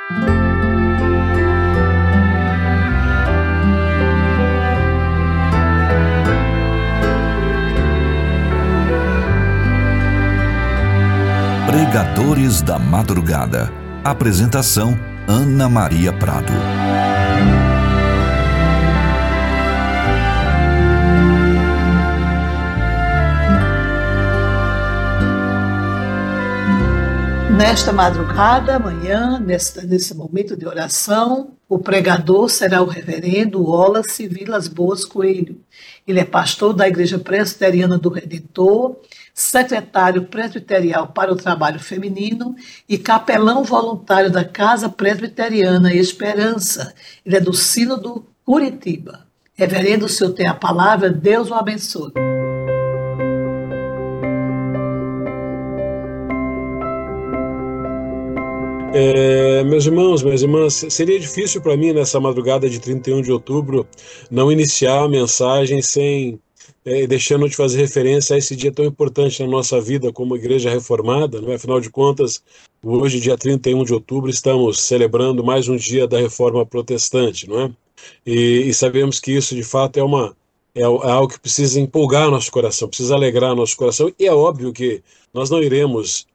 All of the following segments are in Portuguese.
Pregadores da Madrugada. Apresentação: Ana Maria Prado. Nesta madrugada, amanhã, nesse momento de oração, o pregador será o reverendo Wallace Vilas Boas Coelho. Ele é pastor da Igreja Presbiteriana do Redentor, secretário presbiterial para o trabalho feminino e capelão voluntário da Casa Presbiteriana Esperança. Ele é do Sínodo Curitiba. Reverendo, o senhor tem a palavra, Deus o abençoe. Meus irmãos, minhas irmãs, seria difícil para mim nessa madrugada de 31 de outubro não iniciar a mensagem sem deixando de fazer referência a esse dia tão importante na nossa vida como igreja reformada, não é? Afinal de contas, hoje, dia 31 de outubro, estamos celebrando mais um dia da reforma protestante, não é? E sabemos que isso, de fato, é algo que precisa empolgar nosso coração, precisa alegrar nosso coração, e é óbvio que nós não iremos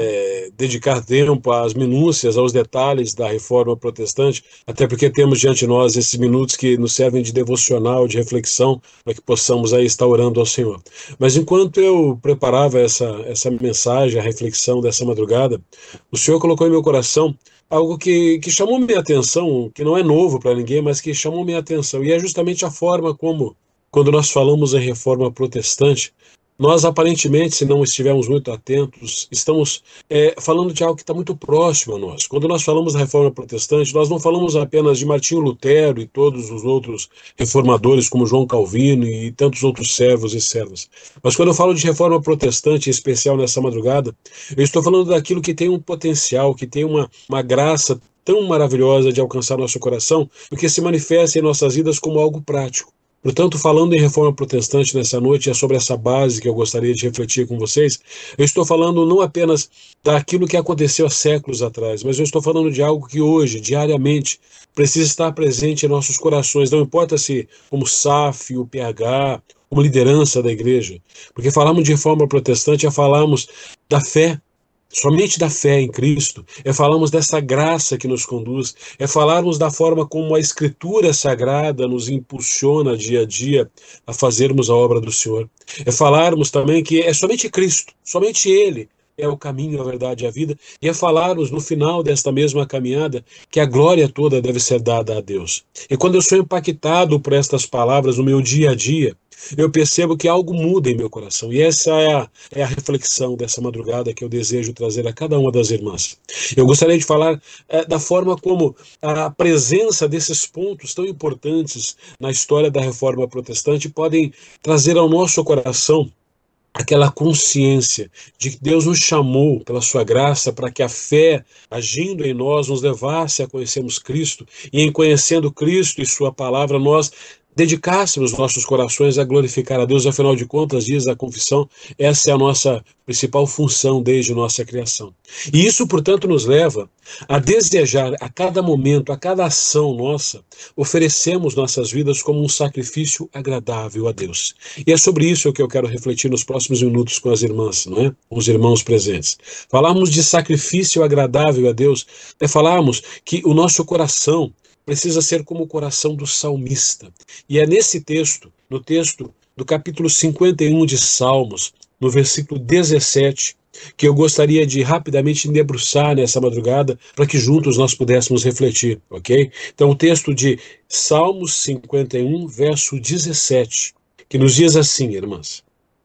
dedicar tempo às minúcias, aos detalhes da reforma protestante, até porque temos diante de nós esses minutos que nos servem de devocional, de reflexão, para que possamos aí estar orando ao Senhor. Mas enquanto eu preparava essa mensagem, a reflexão dessa madrugada, o Senhor colocou em meu coração algo que chamou minha atenção, que não é novo para ninguém, mas que chamou minha atenção, e é justamente a forma como, quando nós falamos em reforma protestante, nós, aparentemente, se não estivermos muito atentos, estamos falando de algo que está muito próximo a nós. Quando nós falamos da reforma protestante, nós não falamos apenas de Martinho Lutero e todos os outros reformadores, como João Calvino e tantos outros servos e servas. Mas quando eu falo de reforma protestante, em especial nessa madrugada, eu estou falando daquilo que tem um potencial, que tem uma graça tão maravilhosa de alcançar nosso coração, porque se manifesta em nossas vidas como algo prático. Portanto, falando em reforma protestante nessa noite, é sobre essa base que eu gostaria de refletir com vocês. Eu estou falando não apenas daquilo que aconteceu há séculos atrás, mas eu estou falando de algo que hoje, diariamente, precisa estar presente em nossos corações. Não importa se como SAF, o PH, como liderança da igreja. Porque falamos de reforma protestante, é falarmos da fé, somente da fé em Cristo, é falarmos dessa graça que nos conduz, é falarmos da forma como a Escritura Sagrada nos impulsiona dia a dia a fazermos a obra do Senhor. É falarmos também que é somente Cristo, somente Ele é o caminho, a verdade e a vida, e é falarmos no final desta mesma caminhada que a glória toda deve ser dada a Deus. E quando eu sou impactado por estas palavras no meu dia a dia, eu percebo que algo muda em meu coração. E essa é a reflexão dessa madrugada que eu desejo trazer a cada uma das irmãs. Eu gostaria de falar da forma como a presença desses pontos tão importantes na história da reforma protestante podem trazer ao nosso coração aquela consciência de que Deus nos chamou pela sua graça para que a fé agindo em nós nos levasse a conhecermos Cristo, e em conhecendo Cristo e sua palavra nós dedicássemos nossos corações a glorificar a Deus. Afinal de contas, diz a confissão, essa é a nossa principal função desde nossa criação. E isso, portanto, nos leva a desejar a cada momento, a cada ação nossa, oferecemos nossas vidas como um sacrifício agradável a Deus. E é sobre isso que eu quero refletir nos próximos minutos com as irmãs, não é? Com os irmãos presentes. Falarmos de sacrifício agradável a Deus é falarmos que o nosso coração precisa ser como o coração do salmista. E é nesse texto, no texto do capítulo 51 de Salmos, no versículo 17, que eu gostaria de rapidamente me debruçar nessa madrugada, para que juntos nós pudéssemos refletir, ok? Então o texto de Salmos 51, verso 17, que nos diz assim, irmãs: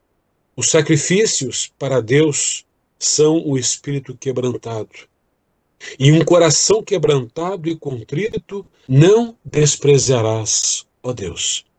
os sacrifícios para Deus são o espírito quebrantado, e um coração quebrantado e contrito não desprezarás, ó Deus.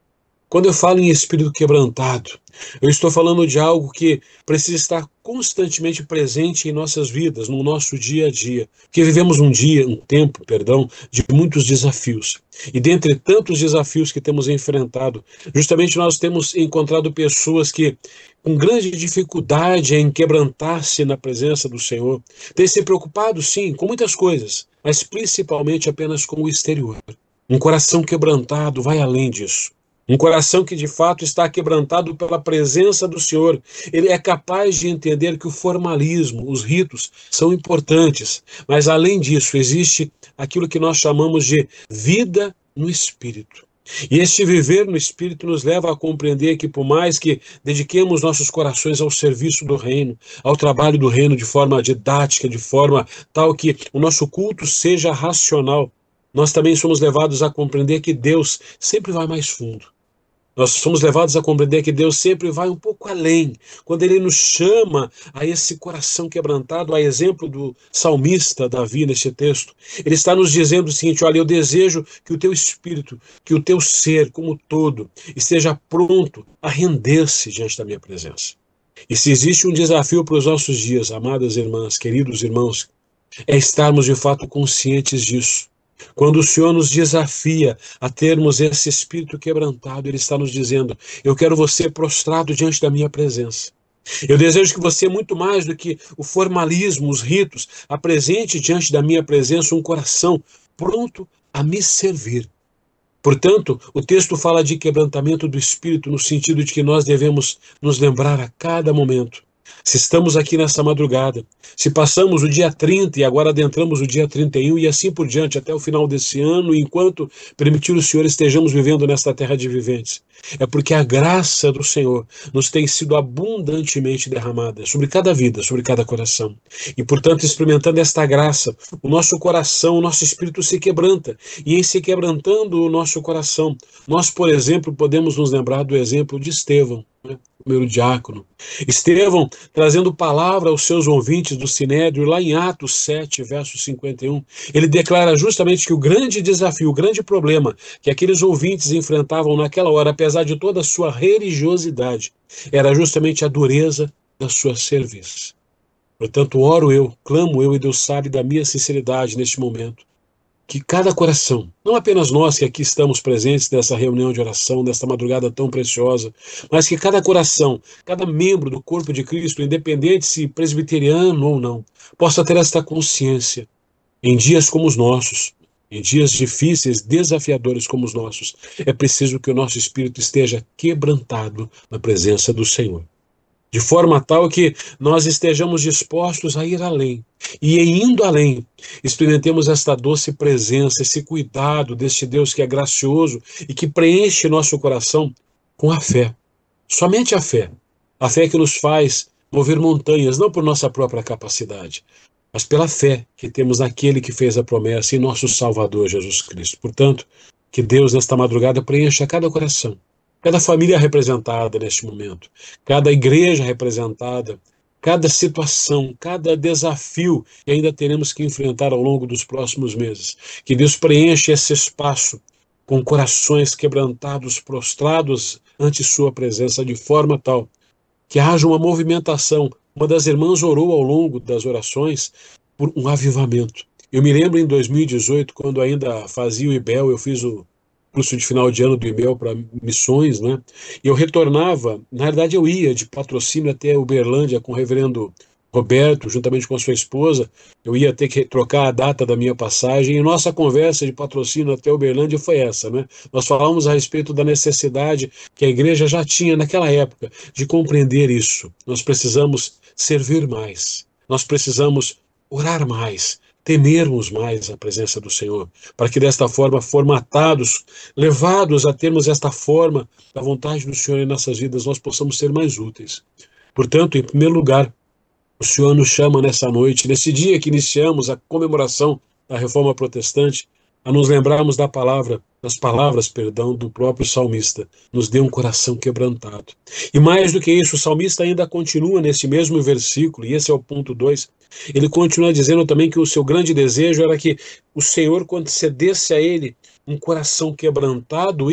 Quando eu falo em espírito quebrantado, eu estou falando de algo que precisa estar constantemente presente em nossas vidas, no nosso dia a dia. Porque vivemos um tempo, de muitos desafios. E dentre tantos desafios que temos enfrentado, justamente nós temos encontrado pessoas que, com grande dificuldade em quebrantar-se na presença do Senhor, têm se preocupado, sim, com muitas coisas, mas principalmente apenas com o exterior. Um coração quebrantado vai além disso. Um coração que de fato está quebrantado pela presença do Senhor, ele é capaz de entender que o formalismo, os ritos, são importantes, mas além disso existe aquilo que nós chamamos de vida no Espírito. E este viver no Espírito nos leva a compreender que por mais que dediquemos nossos corações ao serviço do reino, ao trabalho do reino de forma didática, de forma tal que o nosso culto seja racional, nós também somos levados a compreender que Deus sempre vai mais fundo. Nós somos levados a compreender que Deus sempre vai um pouco além, quando Ele nos chama a esse coração quebrantado, a exemplo do salmista Davi neste texto. Ele está nos dizendo o seguinte: olha, eu desejo que o teu espírito, que o teu ser como todo, esteja pronto a render-se diante da minha presença. E se existe um desafio para os nossos dias, amadas irmãs, queridos irmãos, é estarmos de fato conscientes disso. Quando o Senhor nos desafia a termos esse espírito quebrantado, Ele está nos dizendo: eu quero você prostrado diante da minha presença. Eu desejo que você, muito mais do que o formalismo, os ritos, apresente diante da minha presença um coração pronto a me servir. Portanto, o texto fala de quebrantamento do espírito no sentido de que nós devemos nos lembrar a cada momento. Se estamos aqui nessa madrugada, se passamos o dia 30 e agora adentramos o dia 31 e assim por diante até o final desse ano, enquanto permitir o Senhor estejamos vivendo nesta terra de viventes, é porque a graça do Senhor nos tem sido abundantemente derramada sobre cada vida, sobre cada coração. E, portanto, experimentando esta graça, o nosso coração, o nosso espírito se quebranta. E em se quebrantando o nosso coração, nós, por exemplo, podemos nos lembrar do exemplo de Estevão, o primeiro diácono. Estevão, trazendo palavra aos seus ouvintes do Sinédrio, lá em Atos 7, verso 51, ele declara justamente que o grande desafio, o grande problema que aqueles ouvintes enfrentavam naquela hora, apesar de toda a sua religiosidade, era justamente a dureza da sua cerviz. Portanto, oro eu, clamo eu, e Deus sabe da minha sinceridade neste momento, que cada coração, não apenas nós que aqui estamos presentes nessa reunião de oração, nesta madrugada tão preciosa, mas que cada coração, cada membro do corpo de Cristo, independente se presbiteriano ou não, possa ter esta consciência. Em dias como os nossos, em dias difíceis, desafiadores como os nossos, é preciso que o nosso espírito esteja quebrantado na presença do Senhor. De forma tal que nós estejamos dispostos a ir além. E em indo além, experimentemos esta doce presença, esse cuidado deste Deus que é gracioso e que preenche nosso coração com a fé. Somente a fé. A fé que nos faz mover montanhas, não por nossa própria capacidade, mas pela fé que temos naquele que fez a promessa, em nosso Salvador Jesus Cristo. Portanto, que Deus nesta madrugada preencha cada coração, cada família representada neste momento, cada igreja representada, cada situação, cada desafio que ainda teremos que enfrentar ao longo dos próximos meses. Que Deus preencha esse espaço com corações quebrantados, prostrados ante sua presença, de forma tal que haja uma movimentação. Uma das irmãs orou ao longo das orações por um avivamento. Eu me lembro em 2018, quando ainda fazia o IBEL, eu fiz o curso de final de ano do IBEL para missões, né? E eu retornava, na verdade eu ia de Patrocínio até Uberlândia com o reverendo Roberto, juntamente com a sua esposa. Eu ia ter que trocar a data da minha passagem, e nossa conversa de Patrocínio até Uberlândia foi essa, né? Nós falamos a respeito da necessidade que a igreja já tinha naquela época de compreender isso. Nós precisamos servir mais, nós precisamos orar mais, temermos mais a presença do Senhor, para que desta forma, formatados, levados a termos esta forma da vontade do Senhor em nossas vidas, nós possamos ser mais úteis. Portanto, em primeiro lugar, o Senhor nos chama nessa noite, nesse dia que iniciamos a comemoração da Reforma Protestante, a nos lembrarmos das palavras do próprio salmista: nos dê um coração quebrantado. E mais do que isso, o salmista ainda continua nesse mesmo versículo, e esse é o ponto 2, ele continua dizendo também que o seu grande desejo era que o Senhor concedesse a ele um coração quebrantado e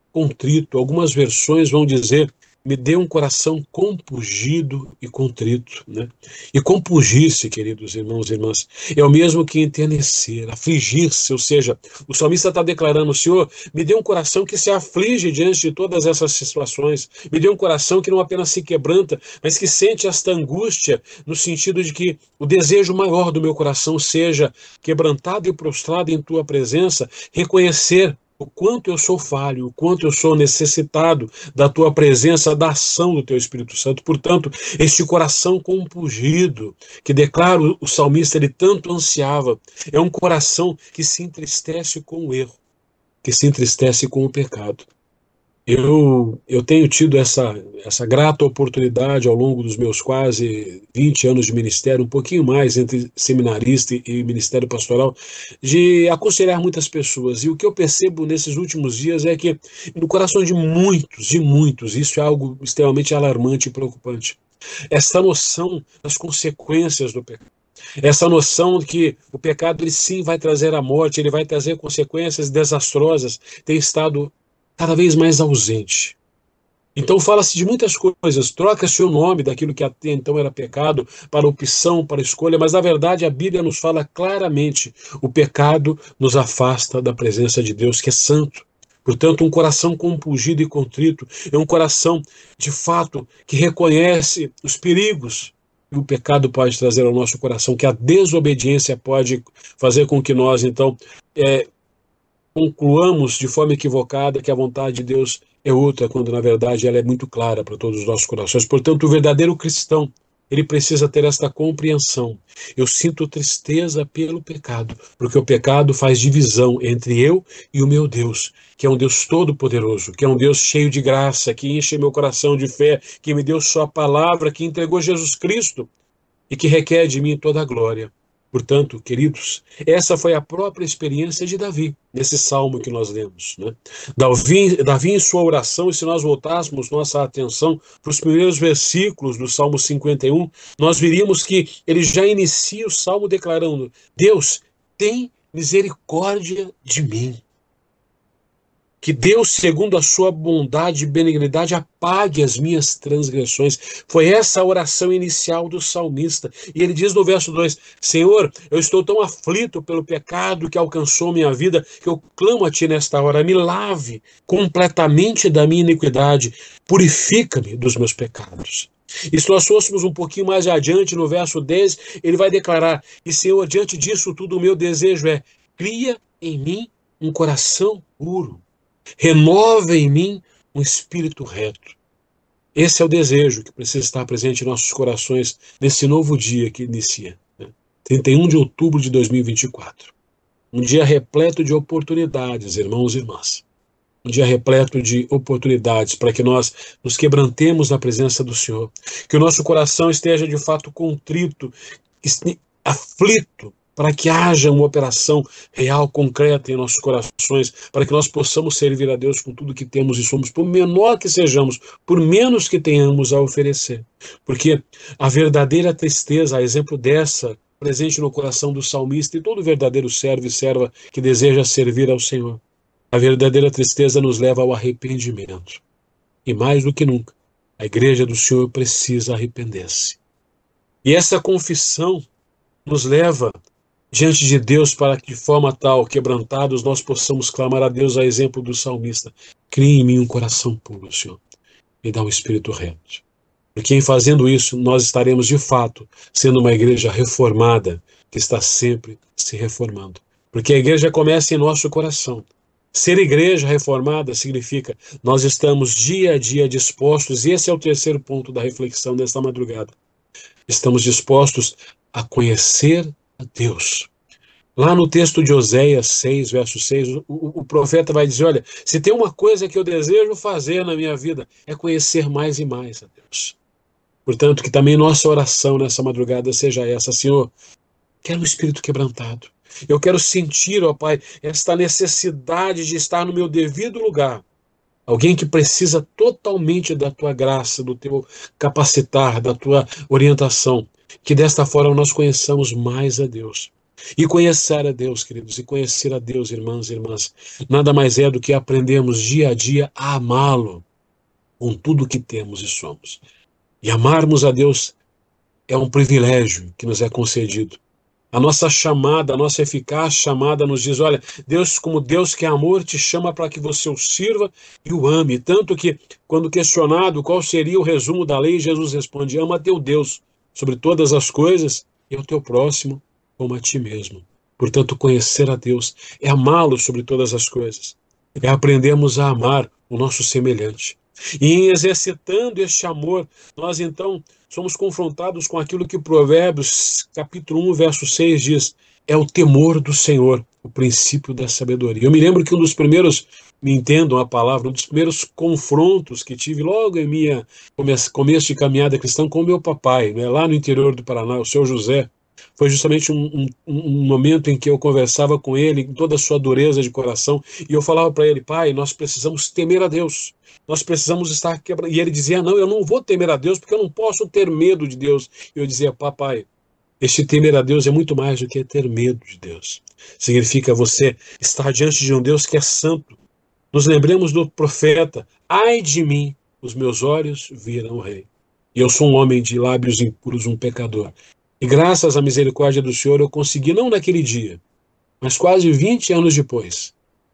contrito. Algumas versões vão dizer: me dê um coração compungido e contrito, né? E compungir-se, queridos irmãos e irmãs, é o mesmo que enternecer, afligir-se, ou seja, o salmista está declarando: Senhor, me dê um coração que se aflige diante de todas essas situações, me dê um coração que não apenas se quebranta, mas que sente esta angústia, no sentido de que o desejo maior do meu coração seja quebrantado e prostrado em tua presença, reconhecer o quanto eu sou falho, o quanto eu sou necessitado da tua presença, da ação do teu Espírito Santo. Portanto, este coração compungido, que declara o salmista, ele tanto ansiava, é um coração que se entristece com o erro, que se entristece com o pecado. Eu tenho tido essa grata oportunidade ao longo dos meus quase 20 anos de ministério, um pouquinho mais entre seminarista e ministério pastoral, de aconselhar muitas pessoas. E o que eu percebo nesses últimos dias é que no coração de muitos, isso é algo extremamente alarmante e preocupante. Essa noção das consequências do pecado. Essa noção de que o pecado, ele sim vai trazer a morte, ele vai trazer consequências desastrosas, tem estado cada vez mais ausente. Então fala-se de muitas coisas, troca-se o nome daquilo que até então era pecado para opção, para escolha, mas na verdade a Bíblia nos fala claramente: o pecado nos afasta da presença de Deus, que é santo. Portanto, um coração compungido e contrito é um coração, de fato, que reconhece os perigos que o pecado pode trazer ao nosso coração, que a desobediência pode fazer com que nós, então, concluamos de forma equivocada que a vontade de Deus é outra, quando na verdade ela é muito clara para todos os nossos corações. Portanto, o verdadeiro cristão, ele precisa ter esta compreensão: eu sinto tristeza pelo pecado, porque o pecado faz divisão entre eu e o meu Deus, que é um Deus todo-poderoso, que é um Deus cheio de graça, que enche meu coração de fé, que me deu sua palavra, que entregou Jesus Cristo e que requer de mim toda a glória. Portanto, queridos, essa foi a própria experiência de Davi, nesse salmo que nós lemos, né? Davi em sua oração, e se nós voltássemos nossa atenção para os primeiros versículos do Salmo 51, nós veríamos que ele já inicia o salmo declarando: Deus, tem misericórdia de mim. Que Deus, segundo a sua bondade e benignidade, apague as minhas transgressões. Foi essa a oração inicial do salmista. E ele diz no verso 2, Senhor, eu estou tão aflito pelo pecado que alcançou minha vida, que eu clamo a Ti nesta hora, me lave completamente da minha iniquidade, purifica-me dos meus pecados. E se nós fôssemos um pouquinho mais adiante, no verso 10, ele vai declarar, e Senhor, diante disso tudo, o meu desejo é, cria em mim um coração puro. Renova em mim um espírito reto. Esse é o desejo que precisa estar presente em nossos corações nesse novo dia que inicia, né? 31 de outubro de 2024. Um dia repleto de oportunidades, irmãos e irmãs. Um dia repleto de oportunidades para que nós nos quebrantemos na presença do Senhor. Que o nosso coração esteja de fato contrito, aflito, para que haja uma operação real, concreta em nossos corações, para que nós possamos servir a Deus com tudo que temos e somos, por menor que sejamos, por menos que tenhamos a oferecer. Porque a verdadeira tristeza, a exemplo dessa, presente no coração do salmista e todo verdadeiro servo e serva que deseja servir ao Senhor, a verdadeira tristeza nos leva ao arrependimento. E mais do que nunca, a igreja do Senhor precisa arrepender-se. E essa confissão nos leva diante de Deus para que de forma tal, quebrantados, nós possamos clamar a Deus a exemplo do salmista. Crie em mim um coração puro, Senhor, e dá um espírito reto. Porque em fazendo isso, nós estaremos de fato sendo uma igreja reformada, que está sempre se reformando. Porque a igreja começa em nosso coração. Ser igreja reformada significa nós estamos dia a dia dispostos, e esse é o terceiro ponto da reflexão desta madrugada. Estamos dispostos a conhecer a Deus. Lá no texto de Oséias 6, verso 6, o profeta vai dizer, olha, se tem uma coisa que eu desejo fazer na minha vida, é conhecer mais e mais a Deus. Portanto, que também nossa oração nessa madrugada seja essa, Senhor, quero um espírito quebrantado. Eu quero sentir, ó Pai, esta necessidade de estar no meu devido lugar. Alguém que precisa totalmente da Tua graça, do Teu capacitar, da Tua orientação. Que desta forma nós conheçamos mais a Deus. E conhecer a Deus, queridos, e conhecer a Deus, irmãos e irmãs, nada mais é do que aprendermos dia a dia a amá-lo com tudo que temos e somos. E amarmos a Deus é um privilégio que nos é concedido. A nossa chamada, a nossa eficaz chamada nos diz, olha, Deus, como Deus que é amor, te chama para que você o sirva e o ame. Tanto que, quando questionado qual seria o resumo da lei, Jesus responde, ama teu Deus sobre todas as coisas e o teu próximo como a ti mesmo. Portanto, conhecer a Deus é amá-lo sobre todas as coisas. É aprendermos a amar o nosso semelhante. E em exercitando este amor, nós então somos confrontados com aquilo que Provérbios, capítulo 1, verso 6 diz, é o temor do Senhor, o princípio da sabedoria. Eu me lembro que um dos primeiros, me entendam a palavra, um dos primeiros confrontos que tive logo em minha começo de caminhada cristã com o meu papai, né, lá no interior do Paraná, o seu José, foi justamente um momento em que eu conversava com ele, em toda a sua dureza de coração, e eu falava para ele, pai, nós precisamos temer a Deus. Nós precisamos estar quebrados. E ele dizia, não, eu não vou temer a Deus, porque eu não posso ter medo de Deus. E eu dizia, papai, este temer a Deus é muito mais do que ter medo de Deus. Significa você estar diante de um Deus que é santo. Nos lembremos do profeta, ai de mim, os meus olhos viram o rei. E eu sou um homem de lábios impuros, um pecador. E graças à misericórdia do Senhor, eu consegui, não naquele dia, mas quase 20 anos depois,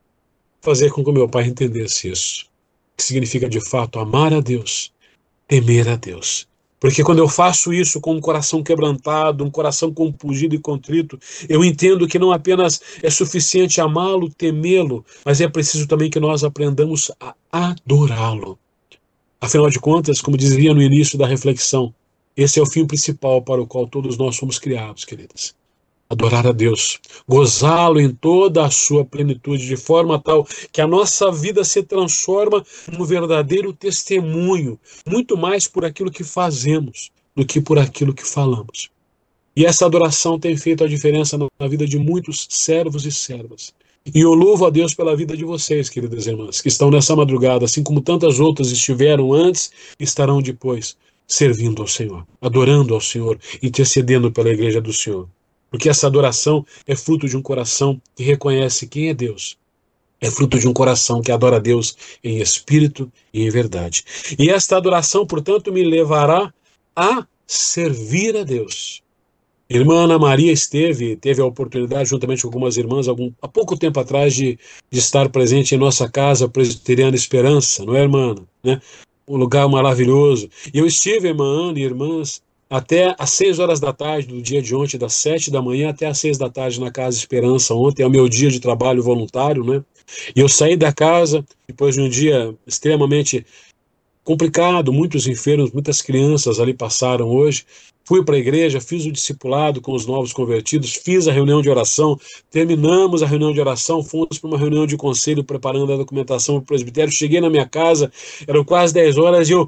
fazer com que o meu pai entendesse isso. Que significa, de fato, amar a Deus, temer a Deus. Porque quando eu faço isso com um coração quebrantado, um coração compungido e contrito, eu entendo que não apenas é suficiente amá-lo, temê-lo, mas é preciso também que nós aprendamos a adorá-lo. Afinal de contas, como dizia no início da reflexão, esse é o fim principal para o qual todos nós fomos criados, queridas. Adorar a Deus, gozá-lo em toda a sua plenitude, de forma tal que a nossa vida se transforma num verdadeiro testemunho, muito mais por aquilo que fazemos do que por aquilo que falamos. E essa adoração tem feito a diferença na vida de muitos servos e servas. E eu louvo a Deus pela vida de vocês, queridas irmãs, que estão nessa madrugada, assim como tantas outras estiveram antes e estarão depois, servindo ao Senhor, adorando ao Senhor, intercedendo pela igreja do Senhor. Porque essa adoração é fruto de um coração que reconhece quem é Deus. É fruto de um coração que adora a Deus em espírito e em verdade. E esta adoração, portanto, me levará a servir a Deus. Irmã Ana Maria teve a oportunidade, juntamente com algumas irmãs, há pouco tempo atrás, de estar presente em nossa casa presbiteriana Esperança, não é, irmã? Né? Um lugar maravilhoso. E eu estive, irmã Ana e irmãs, até às 6 horas da tarde do dia de ontem, das 7 da manhã até às 6 da tarde na Casa Esperança. Ontem é o meu dia de trabalho voluntário, né? E eu saí da casa, depois de um dia extremamente complicado, muitos enfermos, muitas crianças ali passaram hoje. Fui para a igreja, fiz o discipulado com os novos convertidos, fiz a reunião de oração, terminamos a reunião de oração, fomos para uma reunião de conselho preparando a documentação para o presbitério. Cheguei na minha casa, eram quase 10 horas e eu,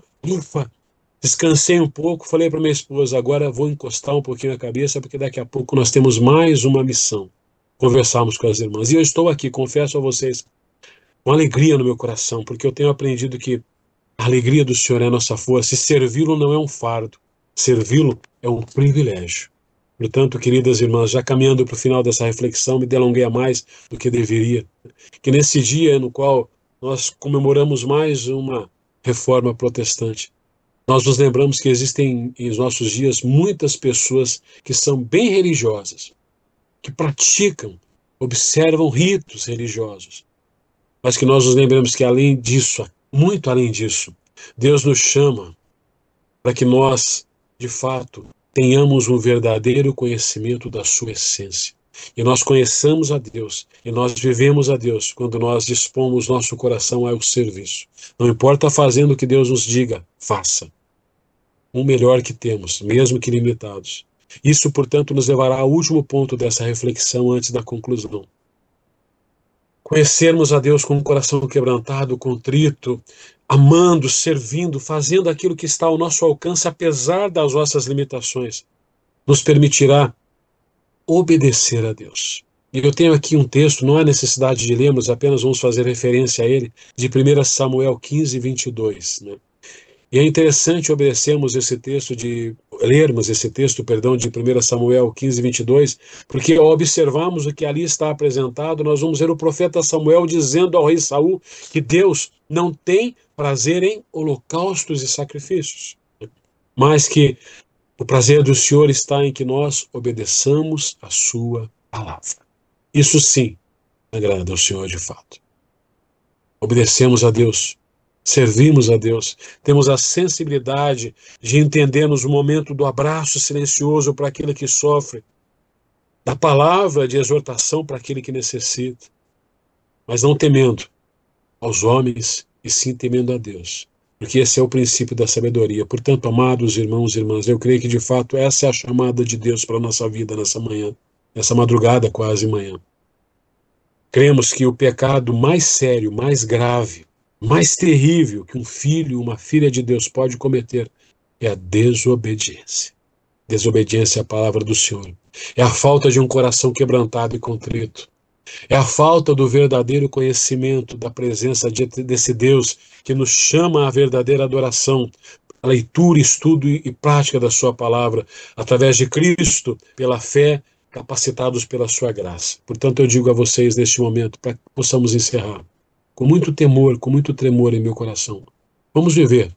descansei um pouco, falei para minha esposa, agora vou encostar um pouquinho a cabeça, porque daqui a pouco nós temos mais uma missão, conversarmos com as irmãs. E eu estou aqui, confesso a vocês, com alegria no meu coração, porque eu tenho aprendido que a alegria do Senhor é a nossa força, e servi-lo não é um fardo, servi-lo é um privilégio. Portanto, queridas irmãs, já caminhando para o final dessa reflexão, me delonguei a mais do que deveria, que nesse dia no qual nós comemoramos mais uma reforma protestante, nós nos lembramos que existem em nossos dias muitas pessoas que são bem religiosas, que praticam, observam ritos religiosos, mas que nós nos lembramos que além disso, muito além disso, Deus nos chama para que nós, de fato, tenhamos um verdadeiro conhecimento da sua essência. E nós conheçamos a Deus, e nós vivemos a Deus quando nós dispomos nosso coração ao serviço. Não importa fazendo o que Deus nos diga, faça. O melhor que temos, mesmo que limitados. Isso, portanto, nos levará ao último ponto dessa reflexão antes da conclusão. Conhecermos a Deus com um coração quebrantado, contrito, amando, servindo, fazendo aquilo que está ao nosso alcance, apesar das nossas limitações, nos permitirá obedecer a Deus. E eu tenho aqui um texto, não há necessidade de lermos, apenas vamos fazer referência a ele, de 1 Samuel 15, 22, né? E é interessante lermos esse texto de 1 Samuel 15, 22, porque ao observarmos o que ali está apresentado, nós vamos ver o profeta Samuel dizendo ao rei Saul que Deus não tem prazer em holocaustos e sacrifícios, mas que o prazer do Senhor está em que nós obedeçamos a sua palavra. Isso sim agrada ao Senhor de fato. Obedecemos a Deus, servimos a Deus, temos a sensibilidade de entendermos o momento do abraço silencioso para aquele que sofre, da palavra de exortação para aquele que necessita, mas não temendo aos homens e sim temendo a Deus, porque esse é o princípio da sabedoria. Portanto, amados irmãos e irmãs, eu creio que de fato essa é a chamada de Deus para a nossa vida nessa manhã, nessa madrugada quase manhã. Cremos que o pecado mais sério, mais grave, mais terrível que um filho, uma filha de Deus pode cometer é a desobediência. Desobediência à palavra do Senhor. É a falta de um coração quebrantado e contrito. É a falta do verdadeiro conhecimento da presença desse Deus que nos chama à verdadeira adoração, a leitura, estudo e prática da sua palavra, através de Cristo, pela fé, capacitados pela sua graça. Portanto, eu digo a vocês neste momento, para que possamos encerrar, com muito temor, com muito tremor em meu coração. Vamos viver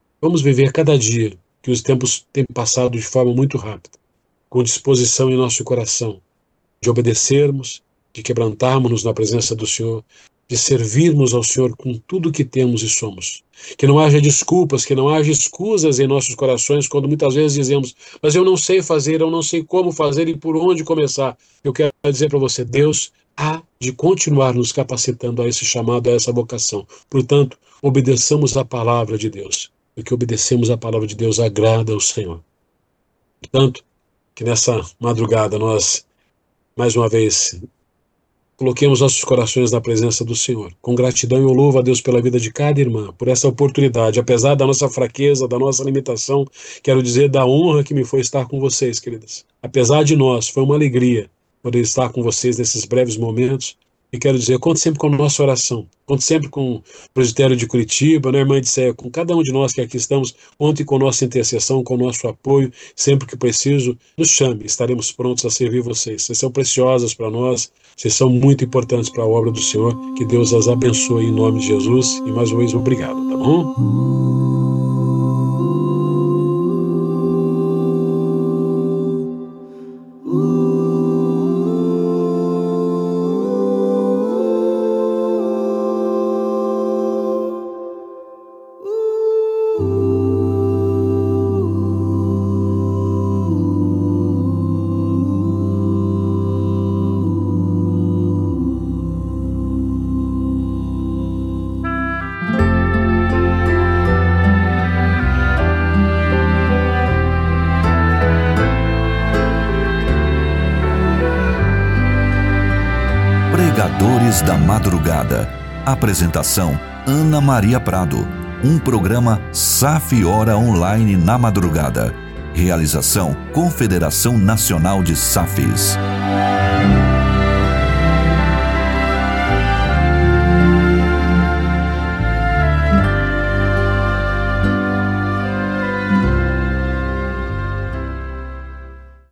cada dia, que os tempos têm passado de forma muito rápida, com disposição em nosso coração, de obedecermos, de quebrantarmos-nos na presença do Senhor, de servirmos ao Senhor com tudo que temos e somos. Que não haja desculpas, que não haja escusas em nossos corações, quando muitas vezes dizemos, mas eu não sei fazer, eu não sei como fazer e por onde começar. Eu quero dizer para você, Deus há de continuar nos capacitando a esse chamado, a essa vocação. Portanto, obedeçamos a palavra de Deus. Porque obedecemos a palavra de Deus agrada ao Senhor. Portanto, que nessa madrugada nós, mais uma vez, coloquemos nossos corações na presença do Senhor. Com gratidão eu louvo a Deus pela vida de cada irmã, por essa oportunidade, apesar da nossa fraqueza, da nossa limitação, quero dizer da honra que me foi estar com vocês, queridas. Apesar de nós, foi uma alegria poder estar com vocês nesses breves momentos. E quero dizer, conte sempre com a nossa oração, conte sempre com o presbitério de Curitiba, né, irmã Edséia, com cada um de nós que aqui estamos, conte com nossa intercessão, com o nosso apoio, sempre que preciso, nos chame, estaremos prontos a servir vocês. Vocês são preciosas para nós, vocês são muito importantes para a obra do Senhor, que Deus as abençoe em nome de Jesus, e mais uma vez, obrigado, tá bom? Pregadores da Madrugada. Apresentação: Ana Maria Prado. Um programa SAF Hora Online na madrugada. Realização: Confederação Nacional de SAFs.